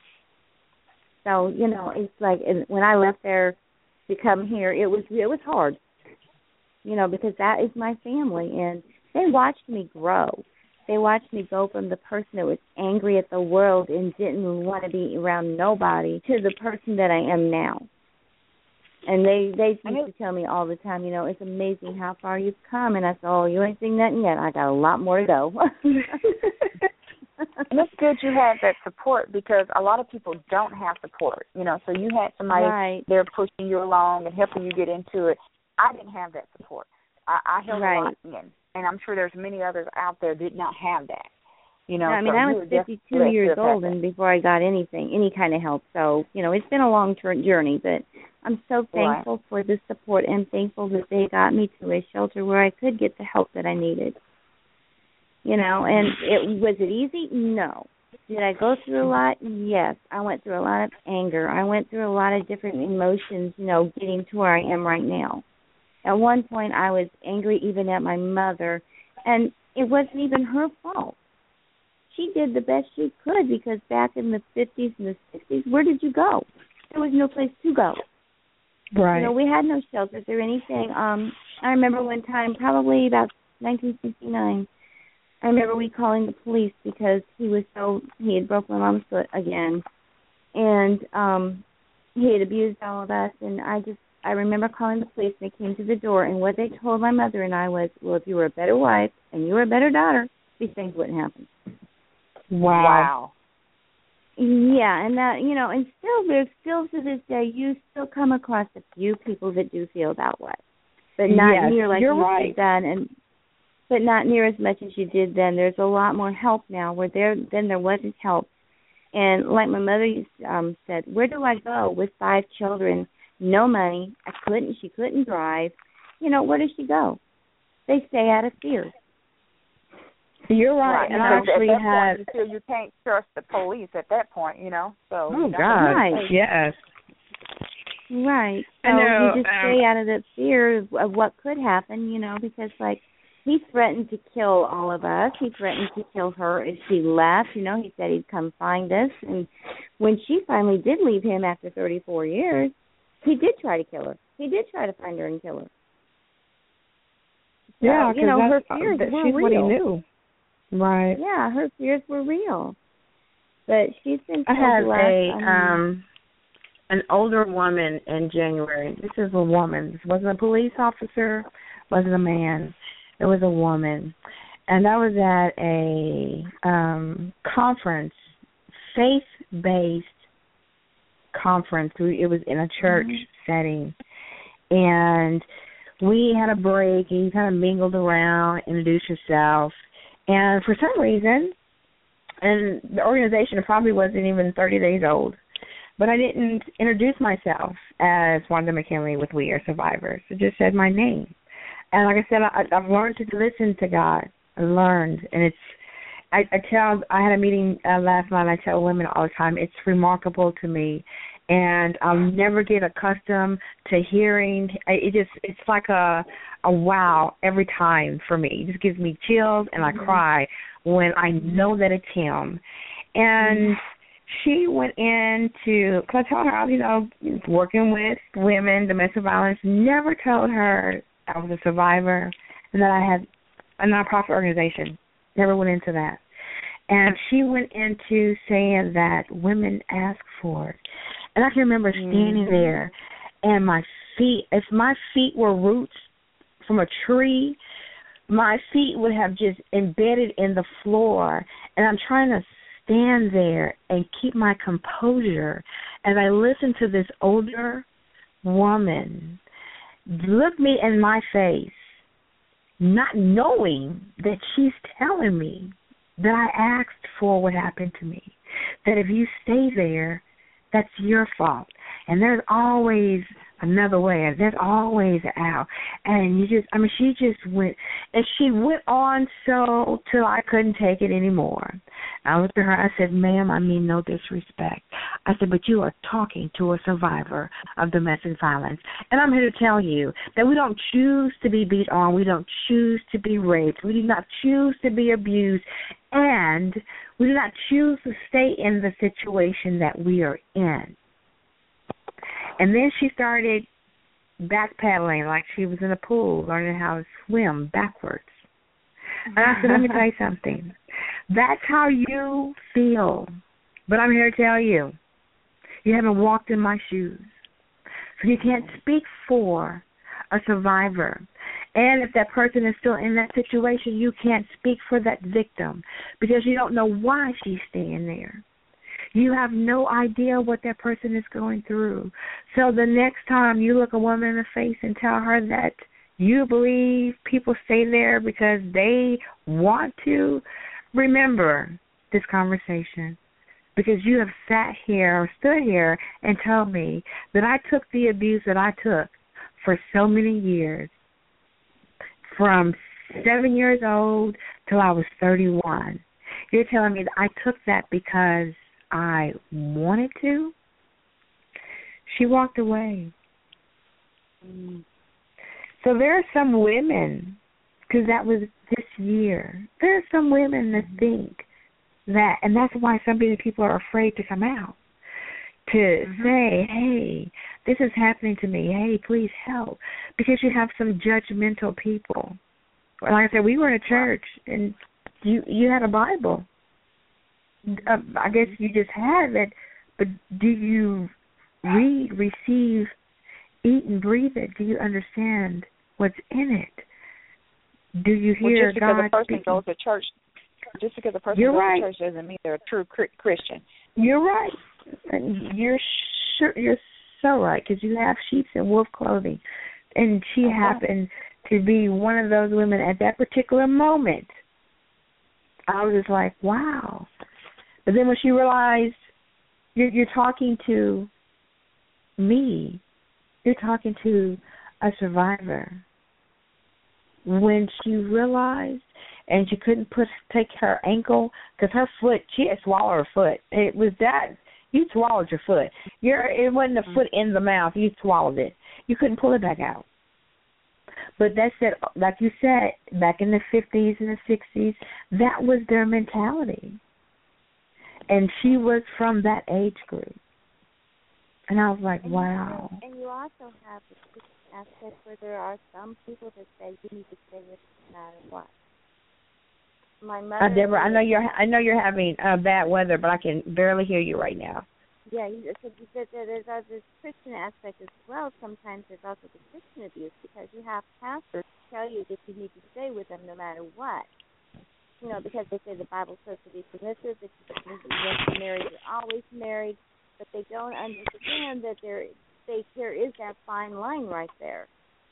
So you know, it's like, and when I left there to come here, it was it was hard, you know, because that is my family, and they watched me grow. They watched me go from the person that was angry at the world and didn't want to be around nobody to the person that I am now. And they they used to tell me all the time, you know, it's amazing how far you've come. And I said, oh, you ain't seen nothing yet. I got a lot more to go. And it's good you have that support, because a lot of people don't have support, you know. So you had somebody right. there pushing you along and helping you get into it. I didn't have that support. I, I held right. a lot in, and I'm sure there's many others out there that did not have that. You know, yeah, I mean, so I was fifty-two years old and before I got anything, any kind of help. So, you know, it's been a long ter- journey, but I'm so thankful right. for the support and thankful that they got me to a shelter where I could get the help that I needed. You know, and it was it easy? No. Did I go through a lot? Yes. I went through a lot of anger. I went through a lot of different emotions, you know, getting to where I am right now. At one point, I was angry even at my mother, and it wasn't even her fault. She did the best she could, because back in the fifties and the sixties, where did you go? There was no place to go. Right. You know, we had no shelters or anything. Um, I remember one time, probably about nineteen sixty-nine, I remember we calling the police because he was so, he had broken my mom's foot again, and um, he had abused all of us, and I just, I remember calling the police, and they came to the door, and what they told my mother and I was, well, if you were a better wife and you were a better daughter, these things wouldn't happen. Wow. Wow. Yeah, and that, you know, and still, there's still to this day, you still come across a few people that do feel that way, but not yes, near like you're you right. did then, and but not near as much as you did then. There's a lot more help now, where there then there wasn't help. And like my mother um, said, where do I go with five children, no money? I couldn't. She couldn't drive. You know, where does she go? They stay out of fear. You're right. right. And I actually at that had. Point, you feel you can't trust the police at that point, you know. So. Oh God. Right. Yes. Right. So I know, you just um, stay out of the fear of, of what could happen, you know, because like he threatened to kill all of us. He threatened to kill her if she left. You know, he said he'd come find us. And when she finally did leave him after thirty-four years, he did try to kill her. He did try to find her and kill her. So, yeah, you know, her that's, fears that, were she's real. what he knew. Right. Yeah, her fears were real. But she's been so I had blessed. a I mean, um an older woman in January. This is a woman. This wasn't a police officer, wasn't a man. It was a woman. And I was at a um conference, faith-based conference. It was in a church mm-hmm. setting. And we had a break, and you kind of mingled around, introduced yourself. And for some reason, and the organization probably wasn't even thirty days old, but I didn't introduce myself as Wanda McKinley with We Are Survivors. I just said my name. And like I said, I, I've learned to listen to God. I learned. And it's, I, I tell, I had a meeting uh, last night, and I tell women all the time, it's remarkable to me. And I'll never get accustomed to hearing. It just, it's like a, a wow every time for me. It just gives me chills, and I cry when I know that it's him. And she went into, because I told her, you know, working with women, domestic violence, never told her I was a survivor and that I had a nonprofit organization. Never went into that. And she went into saying that women ask for it. And I can remember standing mm-hmm. there, and my feet, if my feet were roots from a tree, my feet would have just embedded in the floor. And I'm trying to stand there and keep my composure as I listen to this older woman look me in my face, not knowing that she's telling me that I asked for what happened to me, that if you stay there, that's your fault. And there's always another way, and there's always an out. And you just, I mean, she just went, and she went on so till I couldn't take it anymore. I looked at her, I said, ma'am, I mean no disrespect. I said, but you are talking to a survivor of domestic violence. And I'm here to tell you that we don't choose to be beat on. We don't choose to be raped. We do not choose to be abused. And we do not choose to stay in the situation that we are in. And then she started backpedaling like she was in a pool, learning how to swim backwards. And I said, let me tell you something. That's how you feel. But I'm here to tell you, you haven't walked in my shoes. So you can't speak for a survivor. And if that person is still in that situation, you can't speak for that victim because you don't know why she's staying there. You have no idea what that person is going through. So the next time you look a woman in the face and tell her that you believe people stay there because they want to, remember this conversation. Because you have sat here or stood here and told me that I took the abuse that I took for so many years, from seven years old till I was thirty-one. You're telling me that I took that because I wanted to? She walked away. Mm. So there are some women, because that was this year, there are some women that think that, and that's why so many people are afraid to come out, to mm-hmm. say, hey, this is happening to me, hey, please help, because you have some judgmental people. Like I said, we were in a church, and you you had a Bible. Uh, I guess you just have it, but do you read, receive, eat, and breathe it? Do you understand what's in it? Do you hear well, just because God a person speaking? goes to church, just because a person You're goes right. to church doesn't mean they're a true Christian. You're right. And you're sure you're so right, because you have sheep's and wolf clothing, and she okay. happened to be one of those women at that particular moment. I was just like, wow. But then when she realized you're, you're talking to me, you're talking to a survivor. When she realized, and she couldn't put take her ankle, because her foot, she had swallowed her foot. It was that, you swallowed your foot. You're, it wasn't a foot in the mouth, you swallowed it. You couldn't pull it back out. But that's it, like you said, back in the fifties and the sixties, that was their mentality. And she was from that age group. And I was like, and wow. You, and you also have the Christian aspect where there are some people that say you need to stay with no matter what. My mother. Uh, Deborah, I know you're. I know you're having uh, bad weather, but I can barely hear you right now. Yeah, you said you said that there's uh, this Christian aspect as well. Sometimes there's also the Christian abuse, because you have pastors tell you that you need to stay with them no matter what. You know, because they say the Bible says to be submissive, that you once you're married, you're always married, but they don't understand that there, they, there is that fine line right there.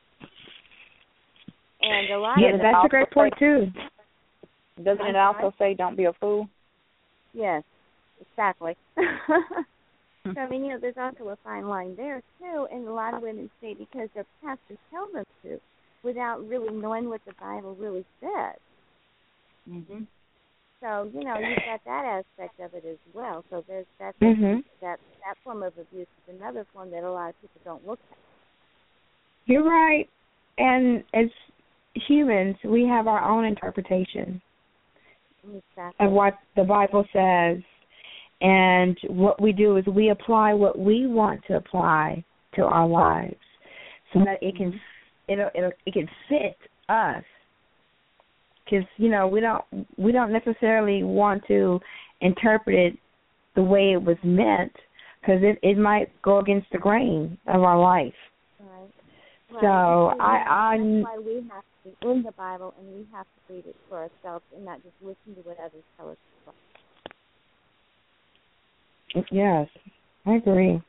And a lot yeah, of that's a great point too. Doesn't it also say don't be a fool? Yes, exactly. So, I mean, you know, there's also a fine line there, too, and a lot of women say because their pastors tell them to without really knowing what the Bible really says. Mm-hmm. So, you know, you've got that aspect of it as well. So there's that, mm-hmm. that, that form of abuse is another form that a lot of people don't look at. You're right. And as humans, we have our own interpretation exactly. of what the Bible says. And what we do is we apply what we want to apply to our lives, so that it can it it, it can fit us. Because you know we don't we don't necessarily want to interpret it the way it was meant, because it, it might go against the grain of our life. Right. So right. I I that's why we have to be in the Bible, and we have to read it for ourselves and not just listen to what others tell us. Yes, I agree.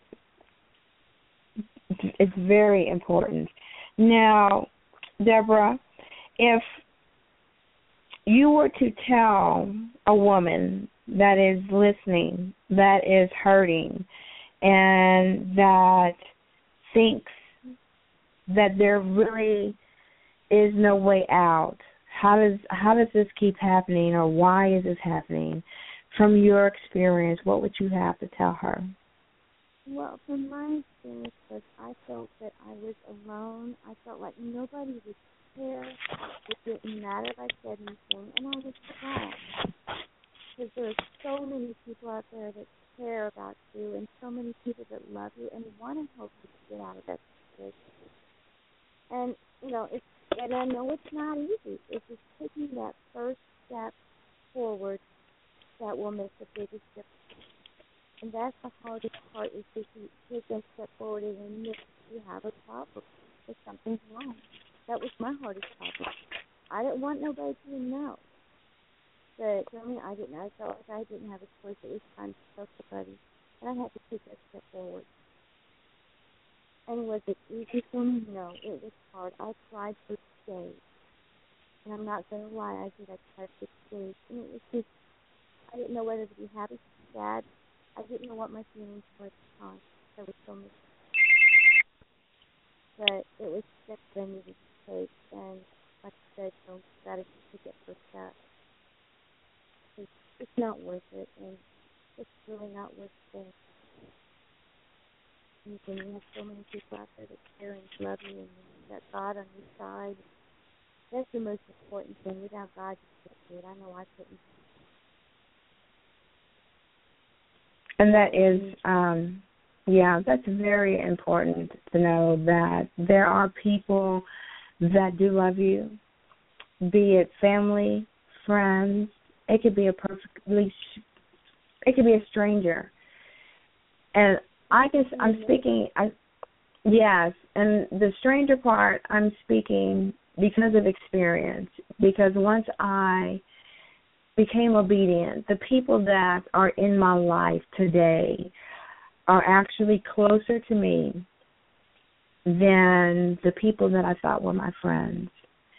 It's very important. Now, Deborah, if you were to tell a woman that is listening, that is hurting, and that thinks that there really is no way out, how does how does this keep happening, or why is this happening? From your experience, what would you have to tell her? Well, from my experience, was I felt that I was alone. I felt like nobody would care. It didn't matter if I said anything, and I was sad. Because there are so many people out there that care about you, and so many people that love you and want to help you to get out of that situation. And, you know, it's, and I know it's not easy. It's just taking that will make the biggest difference. And that's the hardest part, is to take a step forward and admit you have a problem, that something's wrong. That was my hardest problem. I didn't want nobody to know. But for me, I didn't. I felt like I didn't have a choice. It was time to tell somebody. And I had to take that step forward. And was it easy for me? No, it was hard. I cried for days. And I'm not going to lie, I did. I cried for days. And it was just, I didn't know whether to be happy, sad. I didn't know what my feelings were at the time. There was so much. But it was steps that I needed to take. And like I said, so you got to take it first step. It's, it's not worth it. And it's really not worth it. And when you have so many people out there that care and love you, and you've got God on your side, that's the most important thing. Without God, you can't do it. I know I couldn't. And that is, um, yeah, that's very important to know that there are people that do love you, be it family, friends. It could be a perfectly, it could be a stranger. And I guess I'm speaking, I, yes, and the stranger part, I'm speaking because of experience, because once I became obedient, the people that are in my life today are actually closer to me than the people that I thought were my friends.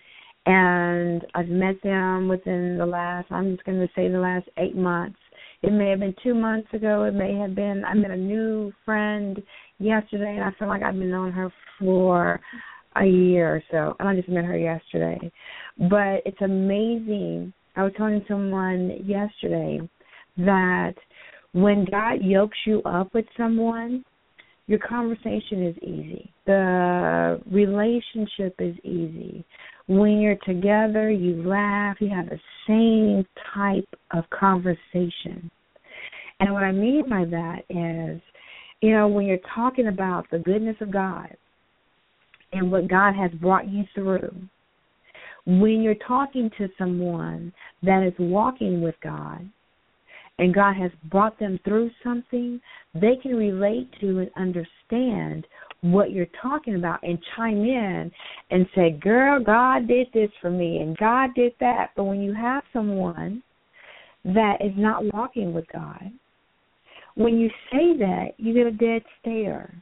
And I've met them within the last, I'm just going to say the last eight months. It may have been two months ago. It may have been, I met a new friend yesterday, and I feel like I've been knowing her for a year or so, and I just met her yesterday. But it's amazing. I was telling someone yesterday that when God yokes you up with someone, your conversation is easy. The relationship is easy. When you're together, you laugh, you have the same type of conversation. And what I mean by that is, you know, when you're talking about the goodness of God and what God has brought you through, when you're talking to someone that is walking with God and God has brought them through something, they can relate to and understand what you're talking about and chime in and say, girl, God did this for me and God did that. But when you have someone that is not walking with God, when you say that, you get a dead stare.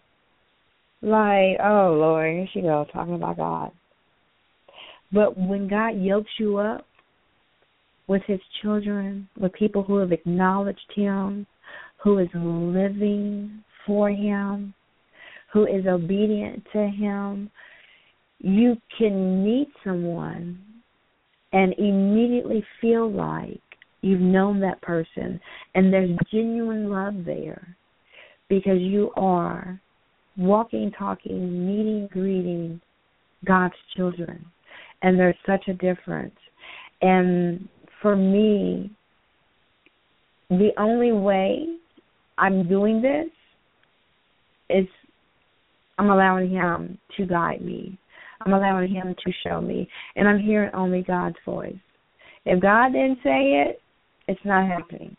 Like, oh, Lord, here she goes talking about God. But when God yokes you up with his children, with people who have acknowledged him, who is living for him, who is obedient to him, you can meet someone and immediately feel like you've known that person and there's genuine love there because you are walking, talking, meeting, greeting God's children. And there's such a difference. And for me, the only way I'm doing this is I'm allowing him to guide me. I'm allowing him to show me. And I'm hearing only God's voice. If God didn't say it, it's not happening.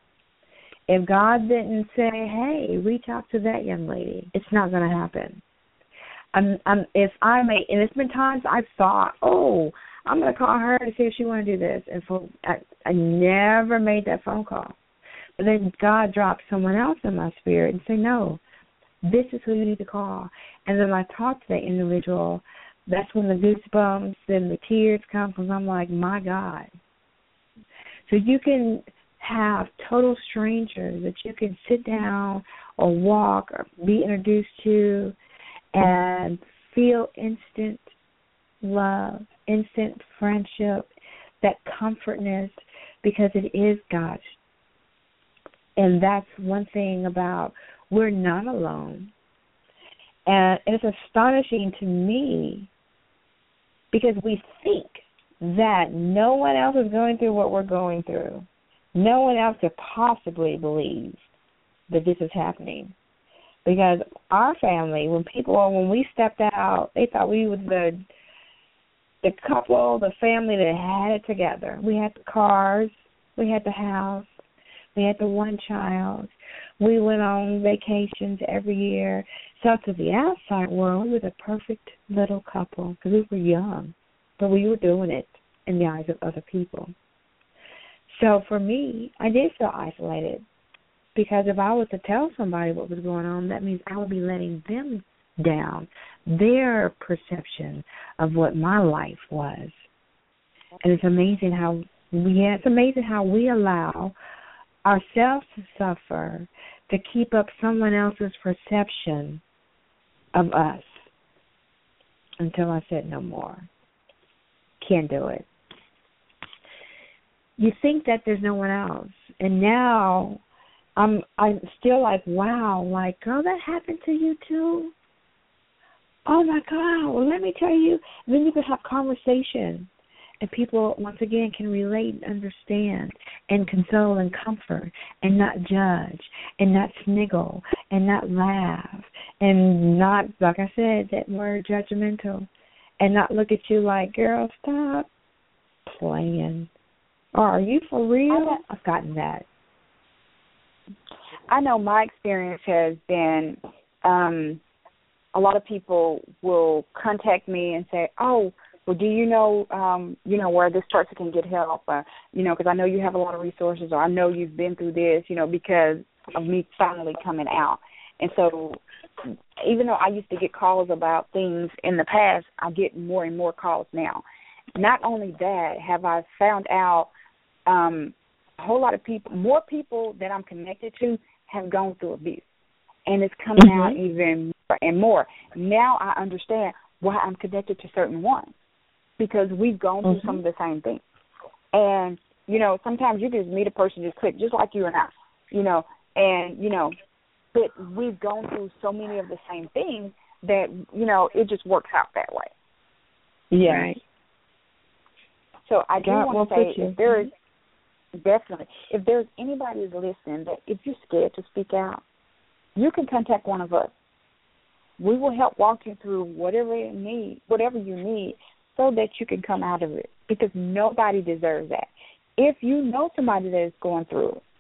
If God didn't say, hey, reach out to that young lady, it's not going to happen. I'm, I'm, if I may, and it's been times I've thought, oh, I'm going to call her to see if she want to do this. And for, I, I never made that phone call. But then God dropped someone else in my spirit and say, no, this is who you need to call. And then I talk to that individual. That's when the goosebumps and the tears come because I'm like, my God. So you can have total strangers that you can sit down or walk or be introduced to and feel instant love, instant friendship, that comfortness, because it is God. And that's one thing about we're not alone. And it's astonishing to me because we think that no one else is going through what we're going through. No one else could possibly believe that this is happening. Because our family, when people, when we stepped out, they thought we was the the couple, the family that had it together. We had the cars, we had the house, We had the one child. We went on vacations every year. So to the outside world, we were the perfect little couple because we were young, but we were doing it in the eyes of other people. So for me, I did feel isolated because if I was to tell somebody what was going on, that means I would be letting them down, their perception of what my life was. And it's amazing how we it's amazing how we allow ourselves to suffer to keep up someone else's perception of us until I said no more. Can't do it. You think that there's no one else. And now I'm I'm still like, wow, like, girl, that happened to you too? Oh, my God. Well, let me tell you. Then you can have conversation. And people, once again, can relate and understand and console and comfort and not judge and not sniggle and not laugh and not, like I said, that word judgmental, and not look at you like, girl, stop playing. Or are you for real? I've gotten that. I know my experience has been um, a lot of people will contact me and say, oh, well, do you know, um, you know, where this person can get help? Or, you know, because I know you have a lot of resources, or I know you've been through this, you know, because of me finally coming out. And so even though I used to get calls about things in the past, I get more and more calls now. Not only that, have I found out um, a whole lot of people, more people that I'm connected to have gone through abuse. And it's coming mm-hmm. out even more and more. Now I understand why I'm connected to certain ones, because we've gone through mm-hmm. some of the same things. And, you know, sometimes you just meet a person just click, just like you and I, you know, and, you know, but we've gone through so many of the same things that, you know, it just works out that way. Yeah. Right. So I do God want to say if there is, definitely, if there's anybody who's listening, that if you're scared to speak out, you can contact one of us. We will help walk you through whatever you need, whatever you need, so that you can come out of it, because nobody deserves that. If you know somebody that is going through it,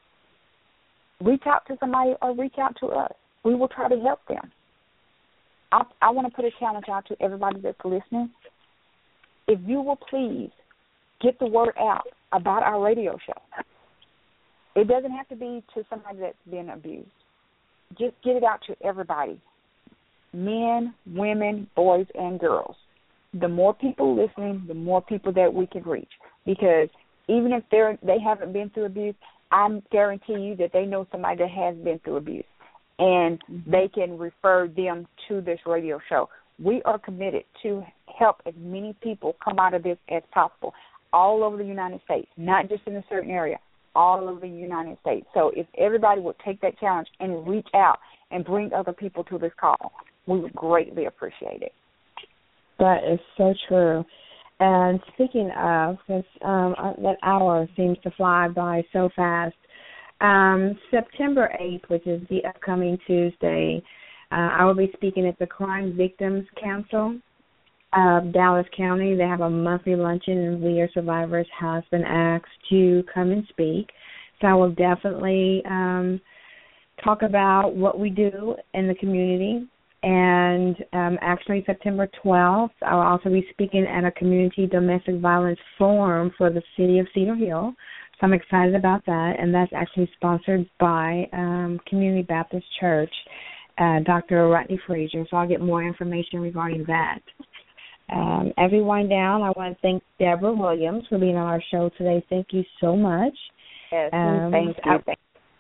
reach out to somebody or reach out to us. We will try to help them. I, I want to put a challenge out to everybody that's listening. If you will please get the word out about our radio show. It doesn't have to be to somebody that's been abused. Just get it out to everybody, men, women, boys, and girls. The more people listening, the more people that we can reach. Because even if they're they haven't been through abuse, I guarantee you that they know somebody that has been through abuse, and mm-hmm. they can refer them to this radio show. We are committed to help as many people come out of this as possible, all over the United States, not just in a certain area, all over the United States. So if everybody would take that challenge and reach out and bring other people to this call, we would greatly appreciate it. That is so true. And speaking of, because um, that hour seems to fly by so fast, um, September eighth, which is the upcoming Tuesday, uh, I will be speaking at the Crime Victims Council of Dallas County. They have a monthly luncheon, and We Are Survivors has been asked to come and speak. So I will definitely um, talk about what we do in the community. And um, actually September twelfth, I'll also be speaking at a community domestic violence forum for the city of Cedar Hill. So I'm excited about that, and that's actually sponsored by um, Community Baptist Church, uh, Doctor Rodney Frazier. So I'll get more information regarding that. Um, as we wind down, I want to thank Deborah Williams for being on our show today. Thank you so much. Yes, um, thank you. I,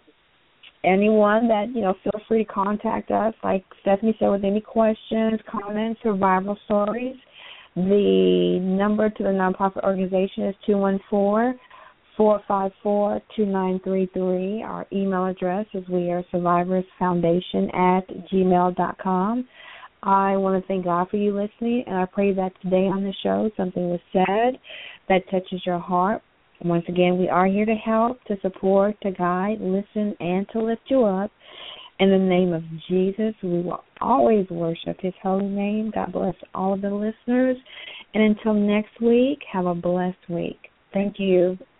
Anyone that, you know, feel free to contact us. Like Stephanie said, with any questions, comments, survival stories, the number to the nonprofit organization is two one four, four five four, two nine three three. Our email address is wearesurvivorsfoundation at gmail dot com. I want to thank God for you listening, and I pray that today on the show something was said that touches your heart. Once again, we are here to help, to support, to guide, listen, and to lift you up. In the name of Jesus, we will always worship his holy name. God bless all of the listeners. And until next week, have a blessed week. Thank you.